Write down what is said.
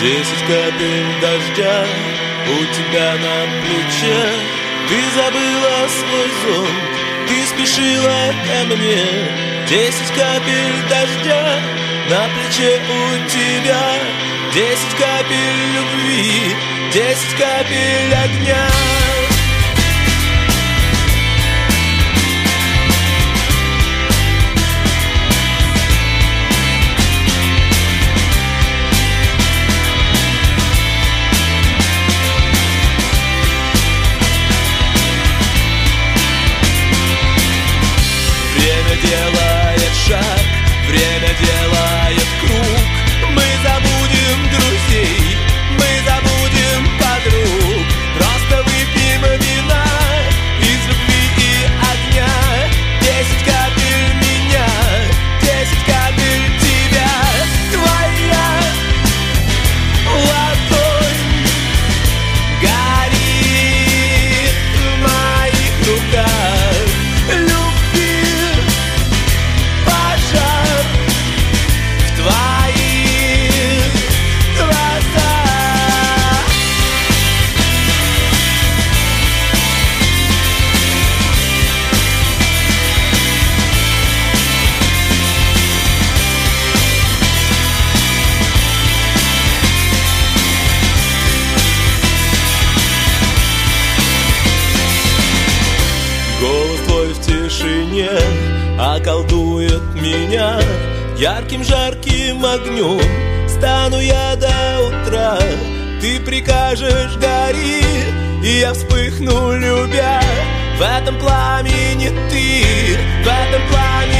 10 капель дождя у тебя на плече. Ты забыла свой зонт, ты спешила ко мне. 10 капель дождя на плече у тебя. 10 капель любви, 10 капель огня. Время делает шаг, время делает круг. Мы забудем друзей, мы забудем подруг. Просто выпьем вина из любви и огня. 10 капель меня, 10 капель тебя. Твоя ладонь горит в моих руках. Голос твой в тишине околдует меня. Ярким жарким огнем стану я до утра. Ты прикажешь гори, и я вспыхну, любя. В этом пламени ты, в этом пламени